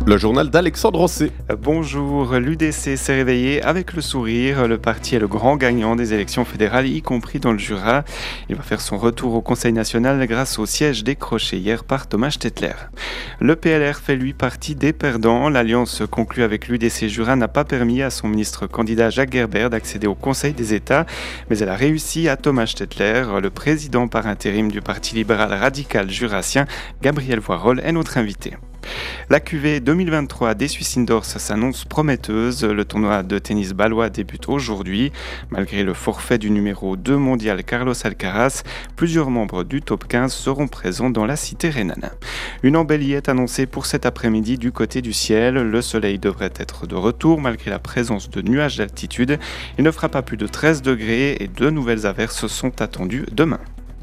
Le journal d'Alexandre Ancet. Bonjour, l'UDC s'est réveillé avec le sourire. Le parti est le grand gagnant des élections fédérales, y compris dans le Jura. Il va faire son retour au Conseil national grâce au siège décroché hier par Thomas Stettler. Le PLR fait lui partie des perdants. L'alliance conclue avec l'UDC Jura n'a pas permis à son ministre candidat Jacques Gerbert d'accéder au Conseil des États, mais elle a réussi à Thomas Stettler. Le président par intérim du Parti libéral radical jurassien, Gabriel Voirol, est notre invité. La QV 2023 des Swiss Indoors s'annonce prometteuse. Le tournoi de tennis balois débute aujourd'hui. Malgré le forfait du numéro 2 mondial Carlos Alcaraz, plusieurs membres du top 15 seront présents dans la cité rhénane. Une embellie est annoncée pour cet après-midi du côté du ciel. Le soleil devrait être de retour malgré la présence de nuages d'altitude. Il ne fera pas plus de 13 degrés et de nouvelles averses sont attendues demain.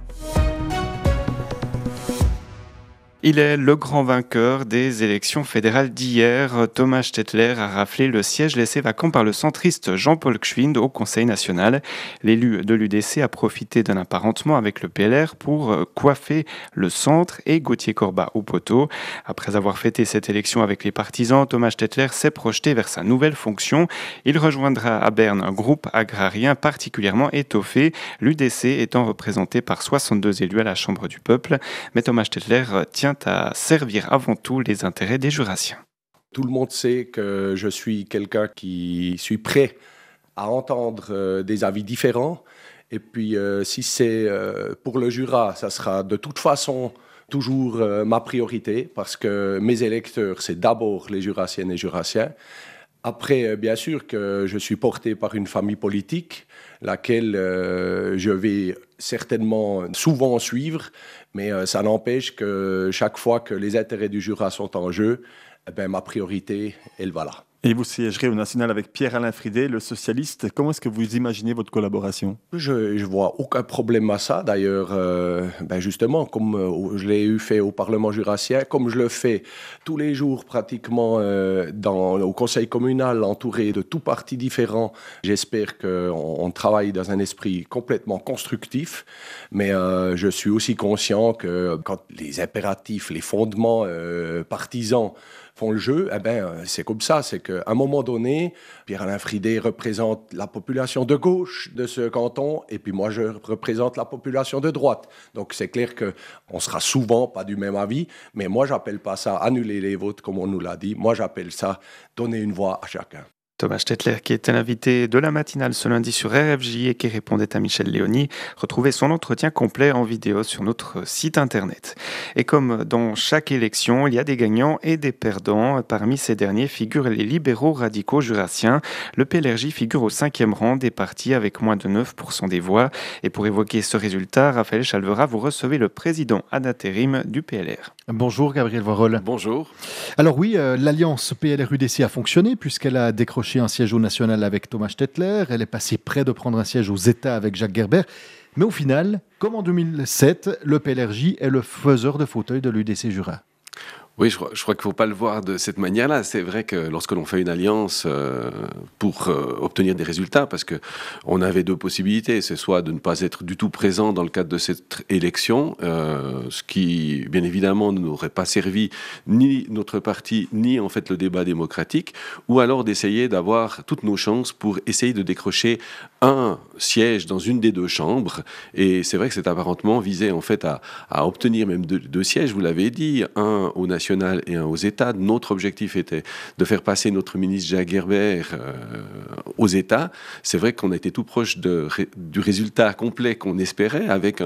Il est le grand vainqueur des élections fédérales d'hier. Thomas Stettler a raflé le siège laissé vacant par le centriste Jean-Paul Gschwind au Conseil national. L'élu de l'UDC a profité d'un apparentement avec le PLR pour coiffer le centre et Gauthier Corbat au poteau. Après avoir fêté cette élection avec les partisans, Thomas Stettler s'est projeté vers sa nouvelle fonction. Il rejoindra à Berne un groupe agrarien particulièrement étoffé, l'UDC étant représenté par 62 élus à la Chambre du peuple. Mais Thomas Stettler tient à servir avant tout les intérêts des Jurassiens. Tout le monde sait que je suis quelqu'un qui suis prêt à entendre des avis différents. Et puis, si c'est pour le Jura, ça sera de toute façon toujours ma priorité parce que mes électeurs, c'est d'abord les Jurassiennes et Jurassiens. Après, bien sûr que je suis porté par une famille politique, laquelle je vais certainement souvent suivre, mais ça n'empêche que chaque fois que les intérêts du Jura sont en jeu, ma priorité, elle va là. Et vous siégerez au national avec Pierre-Alain Fridet, le socialiste. Comment est-ce que vous imaginez votre collaboration ? Je vois aucun problème à ça. D'ailleurs, justement, comme je l'ai fait au Parlement jurassien, comme je le fais tous les jours pratiquement au conseil communal, entouré de tous partis différents, j'espère qu'on travaille dans un esprit complètement constructif. Mais je suis aussi conscient que quand les impératifs, les fondements partisans font le jeu, c'est comme ça. C'est qu'à un moment donné, Pierre-Alain Fridet représente la population de gauche de ce canton, et puis moi, je représente la population de droite. Donc, c'est clair qu'on sera souvent pas du même avis, mais moi, j'appelle pas ça annuler les votes, comme on nous l'a dit. Moi, j'appelle ça donner une voix à chacun. Thomas Stettler, qui était l'invité de la matinale ce lundi sur RFJ et qui répondait à Michel Léoni. Retrouvez son entretien complet en vidéo sur notre site internet. Et comme dans chaque élection, il y a des gagnants et des perdants. Parmi ces derniers figurent les libéraux radicaux jurassiens. Le PLRJ figure au 5e rang des partis avec moins de 9% des voix. Et pour évoquer ce résultat, Raphaël Chalvera, vous recevez le président ad intérim du PLR. Bonjour Gabriel Voirol. Bonjour. Alors oui, l'alliance PLR-UDC a fonctionné puisqu'elle a décroché un siège au national avec Thomas Stettler. Elle est passée près de prendre un siège aux États avec Jacques Gerbert. Mais au final, comme en 2007, le PLRJ est le faiseur de fauteuils de l'UDC Jura. Oui, je crois qu'il ne faut pas le voir de cette manière-là. C'est vrai que lorsque l'on fait une alliance pour obtenir des résultats, parce qu'on avait deux possibilités, c'est soit de ne pas être du tout présent dans le cadre de cette élection, ce qui, bien évidemment, n'aurait pas servi ni notre parti, ni en fait le débat démocratique, ou alors d'essayer d'avoir toutes nos chances pour essayer de décrocher un siège dans une des deux chambres. Et c'est vrai que cet apparentement visait en fait à obtenir même deux sièges, vous l'avez dit, un au national et un aux États. Notre objectif était de faire passer notre ministre Jacques Gerbert aux États. C'est vrai qu'on a été tout proche du résultat complet qu'on espérait, avec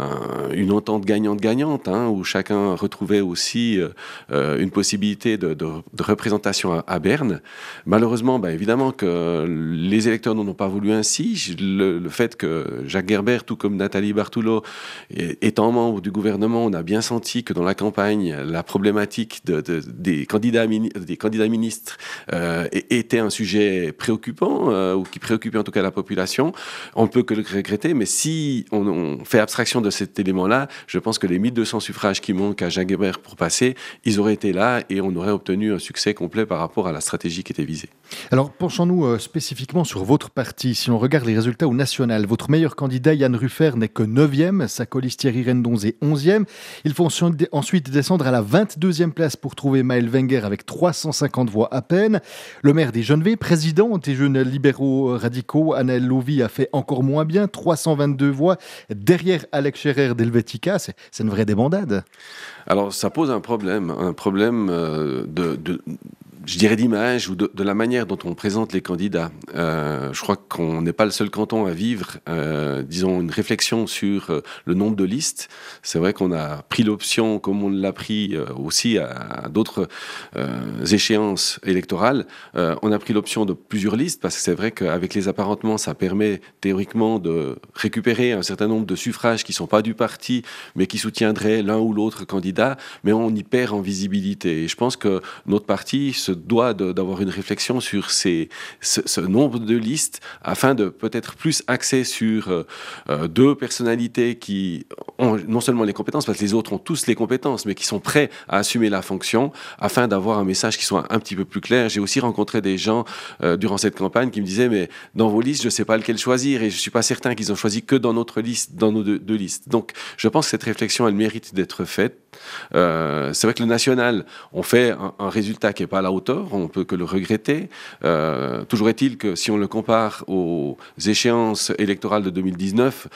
une entente gagnante-gagnante, où chacun retrouvait aussi une possibilité de représentation à Berne. Malheureusement, évidemment que les électeurs n'en ont pas voulu ainsi. Le fait que Jacques Gerbert, tout comme Nathalie Bartoulot, étant membre du gouvernement, on a bien senti que dans la campagne, la problématique des candidats ministres était un sujet préoccupant, ou qui préoccupait en tout cas la population. On ne peut que le regretter, mais si on fait abstraction de cet élément-là, je pense que les 1200 suffrages qui manquent à Jacques Gerbert pour passer, ils auraient été là et on aurait obtenu un succès complet par rapport à la stratégie qui était visée. Alors, penchons-nous spécifiquement sur votre parti. Si l'on regarde les résultats au national, votre meilleur candidat, Yann Ruffer, n'est que 9e, sa colise Thierry Rendonz est 11e. Il faut ensuite descendre à la 22e deuxième place pour trouver Maël Wenger avec 350 voix à peine. Le maire des Genevais, président des jeunes libéraux radicaux, Anaël Lovy, a fait encore moins bien, 322 voix, derrière Alex Scherer d'Helvetica. C'est une vraie débandade. Alors, ça pose un problème je dirais d'image ou de la manière dont on présente les candidats. Je crois qu'on n'est pas le seul canton à vivre, disons, une réflexion sur le nombre de listes. C'est vrai qu'on a pris l'option, comme on l'a pris aussi à d'autres échéances électorales, on a pris l'option de plusieurs listes, parce que c'est vrai qu'avec les apparentements, ça permet théoriquement de récupérer un certain nombre de suffrages qui ne sont pas du parti, mais qui soutiendraient l'un ou l'autre candidat, mais on y perd en visibilité. Et je pense que notre parti se doit d'avoir une réflexion sur ce nombre de listes, afin de peut-être plus axer sur deux personnalités qui ont non seulement les compétences, parce que les autres ont tous les compétences, mais qui sont prêts à assumer la fonction, afin d'avoir un message qui soit un petit peu plus clair. J'ai aussi rencontré des gens durant cette campagne qui me disaient, mais dans vos listes, je ne sais pas lequel choisir, et je ne suis pas certain qu'ils ont choisi que dans notre liste, dans nos deux listes. Donc, je pense que cette réflexion, elle mérite d'être faite. C'est vrai que le national, on fait un résultat qui n'est pas à la hauteur, on ne peut que le regretter. Toujours est-il que si on le compare aux échéances électorales de 2019,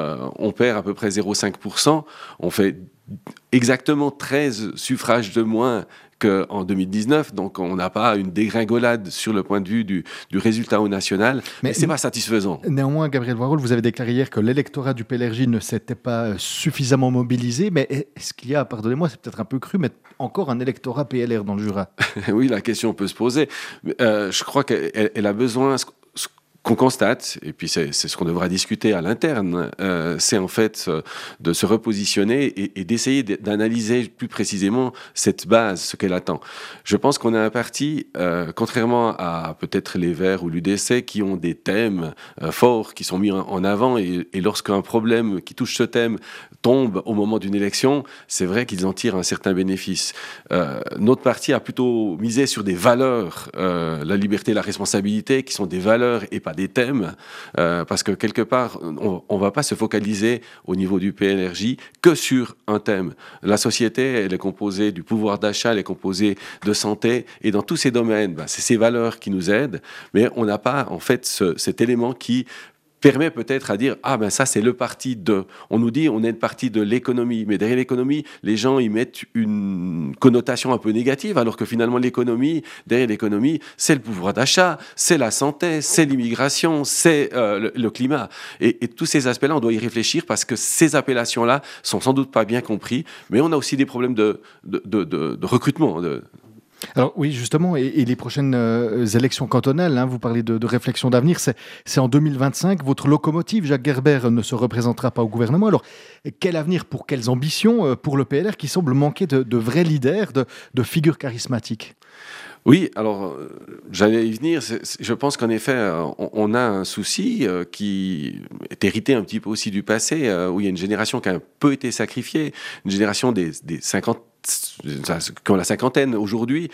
on perd à peu près 0,5%. On fait exactement 13 suffrages de moins qu'en 2019, donc on n'a pas une dégringolade sur le point de vue du résultat au national, mais ce n'est pas satisfaisant. Néanmoins, Gabriel Voirol, vous avez déclaré hier que l'électorat du PLRJ ne s'était pas suffisamment mobilisé, mais est-ce qu'il y a, pardonnez-moi, c'est peut-être un peu cru, mais encore un électorat PLR dans le Jura? Oui, la question peut se poser. Je crois qu'elle a besoin... qu'on constate, et puis c'est ce qu'on devra discuter à l'interne, c'est en fait de se repositionner et d'essayer d'analyser plus précisément cette base, ce qu'elle attend. Je pense qu'on a un parti, contrairement à peut-être les Verts ou l'UDC, qui ont des thèmes forts qui sont mis en avant, et lorsqu'un problème qui touche ce thème tombe au moment d'une élection, c'est vrai qu'ils en tirent un certain bénéfice. Notre parti a plutôt misé sur des valeurs, la liberté, la responsabilité, qui sont des valeurs et pas des thèmes, parce que quelque part, on ne va pas se focaliser au niveau du PLRJ que sur un thème. La société, elle est composée du pouvoir d'achat, elle est composée de santé, et dans tous ces domaines, c'est ces valeurs qui nous aident, mais on n'a pas en fait cet élément qui permet peut-être à dire « Ah ben ça c'est le parti de ». On nous dit on est le parti de l'économie, mais derrière l'économie, les gens y mettent une connotation un peu négative, alors que finalement derrière l'économie, c'est le pouvoir d'achat, c'est la santé, c'est l'immigration, c'est le climat. Et tous ces aspects-là, on doit y réfléchir, parce que ces appellations-là sont sans doute pas bien compris, mais on a aussi des problèmes de recrutement, Alors oui, justement, et les prochaines élections cantonales, vous parlez de réflexion d'avenir, c'est en 2025. Votre locomotive, Jacques Gerber, ne se représentera pas au gouvernement. Alors, quel avenir pour quelles ambitions pour le PLR, qui semble manquer de vrais leaders, de figures charismatiques? Oui, alors j'allais y venir. Je pense qu'en effet, on a un souci qui est hérité un petit peu aussi du passé, où il y a une génération qui a un peu été sacrifiée, une génération des 50 qui ont la cinquantaine aujourd'hui,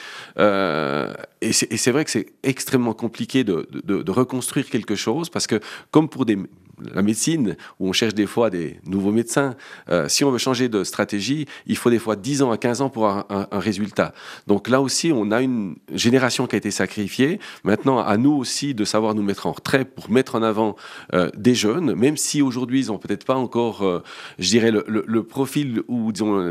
et c'est vrai que c'est extrêmement compliqué de reconstruire quelque chose, parce que comme pour la médecine, où on cherche des fois des nouveaux médecins, si on veut changer de stratégie, il faut des fois 10 ans à 15 ans pour avoir un résultat. Donc là aussi, on a une génération qui a été sacrifiée. Maintenant, à nous aussi de savoir nous mettre en retrait pour mettre en avant des jeunes, même si aujourd'hui, ils n'ont peut-être pas encore, je dirais, le profil ou, disons,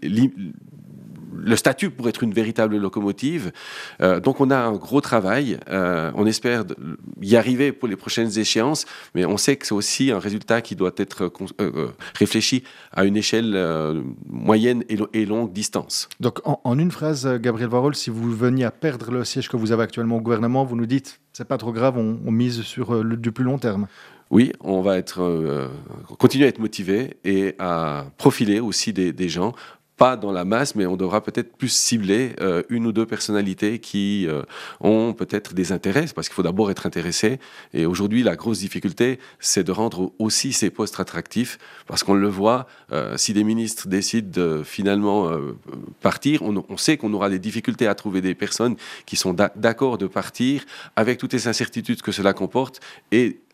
le statut pour être une véritable locomotive. Donc on a un gros travail. On espère y arriver pour les prochaines échéances, mais on sait que c'est aussi un résultat qui doit être réfléchi à une échelle moyenne et longue distance. Donc en une phrase, Gabriel Voirol, si vous veniez à perdre le siège que vous avez actuellement au gouvernement, vous nous dites c'est pas trop grave, on mise sur du plus long terme. Oui, on va continuer à être motivé et à profiler aussi des gens, pas dans la masse, mais on devra peut-être plus cibler une ou deux personnalités qui ont peut-être des intérêts, parce qu'il faut d'abord être intéressé. Et aujourd'hui, la grosse difficulté, c'est de rendre aussi ces postes attractifs, parce qu'on le voit, si des ministres décident de finalement partir, on sait qu'on aura des difficultés à trouver des personnes qui sont d'accord de partir, avec toutes les incertitudes que cela comporte, et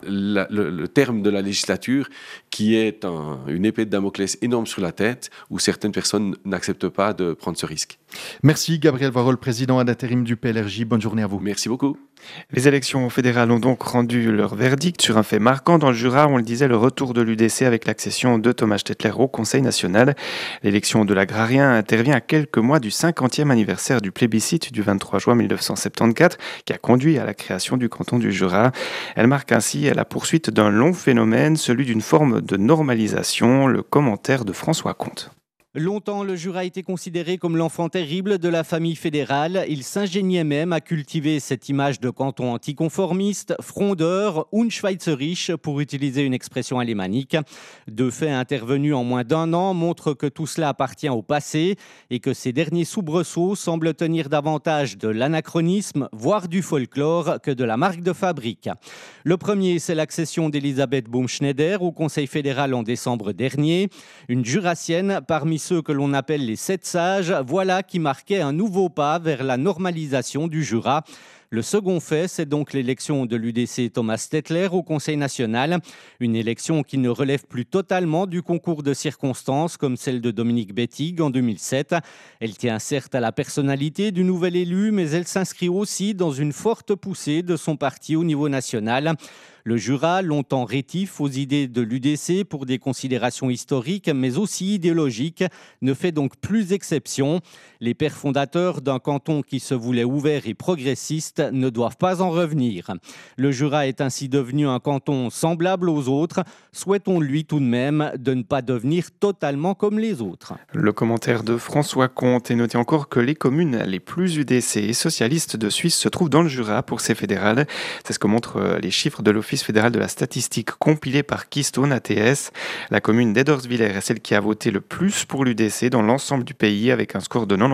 le terme de la législature qui est une épée de Damoclès énorme sur la tête, où certaines personnes n'acceptent pas de prendre ce risque. Merci Gabriel Varol, président ad intérim du PLRJ. Bonne journée à vous. Merci beaucoup. Les élections fédérales ont donc rendu leur verdict sur un fait marquant dans le Jura. On le disait, le retour de l'UDC avec l'accession de Thomas Stettler au Conseil national. L'élection de l'agrarien intervient à quelques mois du 50e anniversaire du plébiscite du 23 juin 1974 qui a conduit à la création du canton du Jura. Elle marque ainsi la poursuite d'un long phénomène, celui d'une forme de normalisation. Le commentaire de François Comte. Longtemps, le Jura a été considéré comme l'enfant terrible de la famille fédérale. Il s'ingéniait même à cultiver cette image de canton anticonformiste, frondeur, Unschweizerisch, pour utiliser une expression alémanique. Deux faits intervenus en moins d'un an montrent que tout cela appartient au passé et que ces derniers soubresauts semblent tenir davantage de l'anachronisme, voire du folklore, que de la marque de fabrique. Le premier, c'est l'accession d'Elisabeth Baumschneider au Conseil fédéral en décembre dernier. Une jurassienne parmi ceux que l'on appelle les 7 sages, voilà qui marquait un nouveau pas vers la normalisation du Jura. Le second fait, c'est donc l'élection de l'UDC Thomas Stettler au Conseil national. Une élection qui ne relève plus totalement du concours de circonstances comme celle de Dominique Bettig en 2007. Elle tient certes à la personnalité du nouvel élu, mais elle s'inscrit aussi dans une forte poussée de son parti au niveau national. Le Jura, longtemps rétif aux idées de l'UDC pour des considérations historiques, mais aussi idéologiques, ne fait donc plus exception. Les pères fondateurs d'un canton qui se voulait ouvert et progressiste ne doivent pas en revenir. Le Jura est ainsi devenu un canton semblable aux autres. Souhaitons-lui tout de même de ne pas devenir totalement comme les autres. Le commentaire de François Comte. Et notez encore que les communes les plus UDC et socialistes de Suisse se trouvent dans le Jura pour ces fédérales. C'est ce que montrent les chiffres de l'Office fédéral de la statistique compilé par Keystone ATS. La commune d'Ederswiller est celle qui a voté le plus pour l'UDC dans l'ensemble du pays avec un score de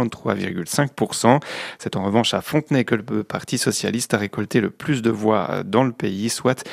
93,5%. C'est en revanche à Fontenay que le Parti socialiste a récolté le plus de voix dans le pays, soit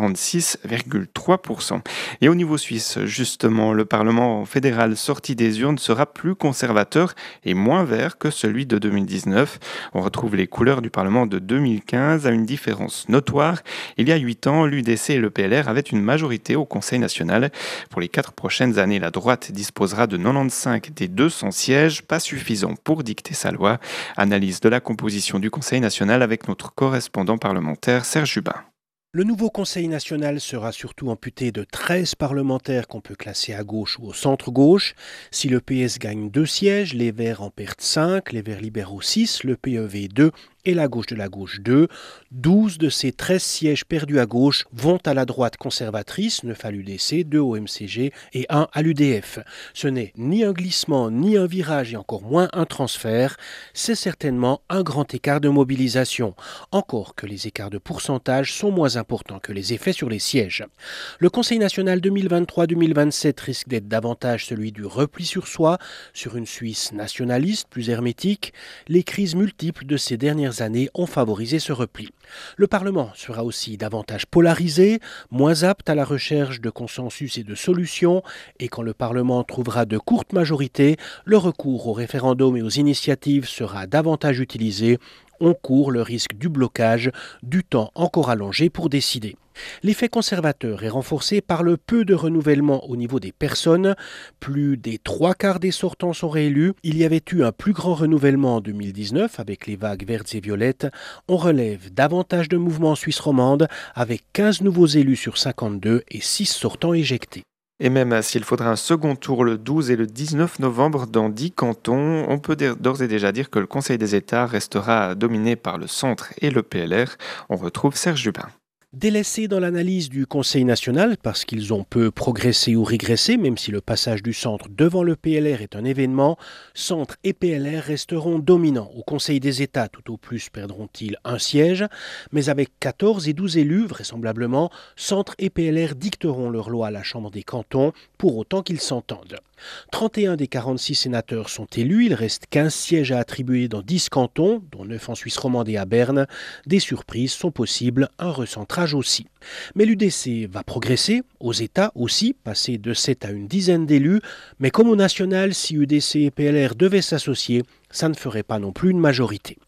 46,3%. Et au niveau suisse, justement, le Parlement fédéral sorti des urnes sera plus conservateur et moins vert que celui de 2019. On retrouve les couleurs du Parlement de 2015 à une différence notoire. Il y a 8 ans, l'UDC et le PLR avaient une majorité au Conseil national. Pour les 4 prochaines années, la droite disposera de 95 des 200 sièges, pas suffisant pour dicter sa loi. Analyse de la composition du Conseil national avec notre correspondant parlementaire Serge Jubin. Le nouveau Conseil national sera surtout amputé de 13 parlementaires qu'on peut classer à gauche ou au centre-gauche. Si le PS gagne 2 sièges, les Verts en perdent 5, les Verts libéraux 6, le PEV 2 et la gauche de la gauche 2. 12 de ces 13 sièges perdus à gauche vont à la droite conservatrice, 9 à l'UDC, 2 au MCG et 1 à l'UDF. Ce n'est ni un glissement, ni un virage et encore moins un transfert. C'est certainement un grand écart de mobilisation. Encore que les écarts de pourcentage sont moins importants que les effets sur les sièges. Le Conseil national 2023-2027 risque d'être davantage celui du repli sur soi, sur une Suisse nationaliste plus hermétique. Les crises multiples de ces dernières années ont favorisé ce repli. Le Parlement sera aussi davantage polarisé, moins apte à la recherche de consensus et de solutions, et quand le Parlement trouvera de courtes majorités, le recours au référendum et aux initiatives sera davantage utilisé. On court le risque du blocage, du temps encore allongé pour décider. L'effet conservateur est renforcé par le peu de renouvellement au niveau des personnes. Plus des 3/4 des sortants sont réélus. Il y avait eu un plus grand renouvellement en 2019 avec les vagues vertes et violettes. On relève davantage de mouvements en Suisse romande avec 15 nouveaux élus sur 52 et 6 sortants éjectés. Et même s'il faudra un second tour le 12 et le 19 novembre dans 10 cantons, on peut d'ores et déjà dire que le Conseil des États restera dominé par le centre et le PLR. On retrouve Serge Jubin. Délaissés dans l'analyse du Conseil national parce qu'ils ont peu progressé ou régressé, même si le passage du centre devant le PLR est un événement, centre et PLR resteront dominants. Au Conseil des États, tout au plus perdront-ils un siège, mais avec 14 et 12 élus, vraisemblablement, centre et PLR dicteront leur loi à la Chambre des cantons, pour autant qu'ils s'entendent. 31 des 46 sénateurs sont élus, il reste 15 sièges à attribuer dans 10 cantons, dont 9 en Suisse romande et à Berne. Des surprises sont possibles, un recentrage aussi. Mais l'UDC va progresser, aux États aussi, passer de 7 à une dizaine d'élus, mais comme au national, si UDC et PLR devaient s'associer, ça ne ferait pas non plus une majorité.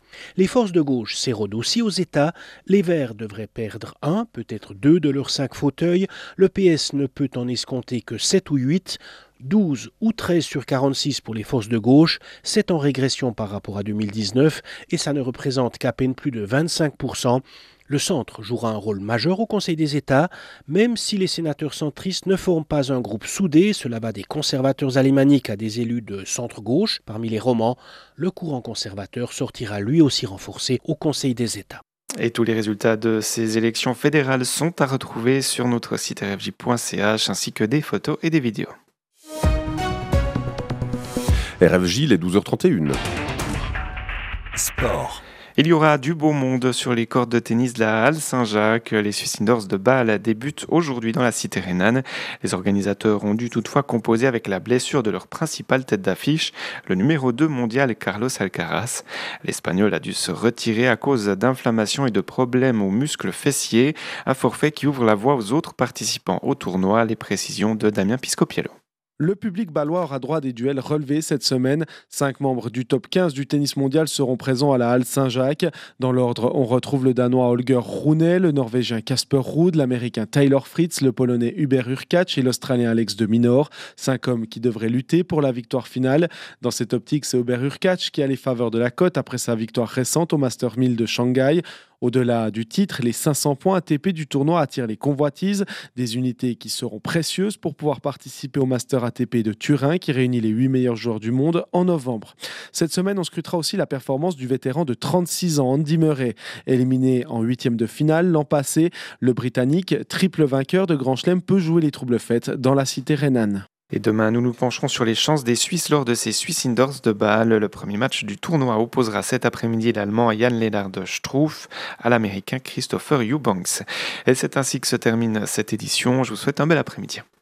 Les forces de gauche s'érodent aussi aux États. Les Verts devraient perdre 1, peut-être 2 de leurs 5 fauteuils. Le PS ne peut en escompter que 7 ou 8. 12 ou 13 sur 46 pour les forces de gauche, c'est en régression par rapport à 2019 et ça ne représente qu'à peine plus de 25%. Le centre jouera un rôle majeur au Conseil des États, même si les sénateurs centristes ne forment pas un groupe soudé, cela va des conservateurs alémaniques à des élus de centre-gauche. Parmi les romans, le courant conservateur sortira lui aussi renforcé au Conseil des États. Et tous les résultats de ces élections fédérales sont à retrouver sur notre site rfj.ch ainsi que des photos et des vidéos. RFJ, les 12h31. Sport. Il y aura du beau monde sur les cordes de tennis de la Halle Saint-Jacques. Les Swiss Indoors de Bâle débutent aujourd'hui dans la cité rhénane. Les organisateurs ont dû toutefois composer avec la blessure de leur principale tête d'affiche, le numéro 2 mondial Carlos Alcaraz. L'Espagnol a dû se retirer à cause d'inflammation et de problèmes aux muscles fessiers, un forfait qui ouvre la voie aux autres participants au tournoi. Les précisions de Damien Piscopiello. Le public bâlois aura droit à des duels relevés cette semaine. 5 membres du top 15 du tennis mondial seront présents à la Halle Saint-Jacques. Dans l'ordre, on retrouve le Danois Holger Rune, le Norvégien Casper Ruud, l'Américain Taylor Fritz, le Polonais Hubert Hurkacz et l'Australien Alex de Minaur. 5 hommes qui devraient lutter pour la victoire finale. Dans cette optique, c'est Hubert Hurkacz qui a les faveurs de la cote après sa victoire récente au Master 1000 de Shanghai. Au-delà du titre, les 500 points ATP du tournoi attirent les convoitises, des unités qui seront précieuses pour pouvoir participer au Master ATP de Turin qui réunit les 8 meilleurs joueurs du monde en novembre. Cette semaine, on scrutera aussi la performance du vétéran de 36 ans, Andy Murray. Éliminé en 8e de finale l'an passé, le Britannique, triple vainqueur de Grand Chelem, peut jouer les troubles fêtes dans la cité rhénane. Et demain, nous nous pencherons sur les chances des Suisses lors de ces Swiss Indoors de Bâle. Le premier match du tournoi opposera cet après-midi l'Allemand Jan-Lennard Struff à l'Américain Christopher Eubanks. Et c'est ainsi que se termine cette édition. Je vous souhaite un bel après-midi.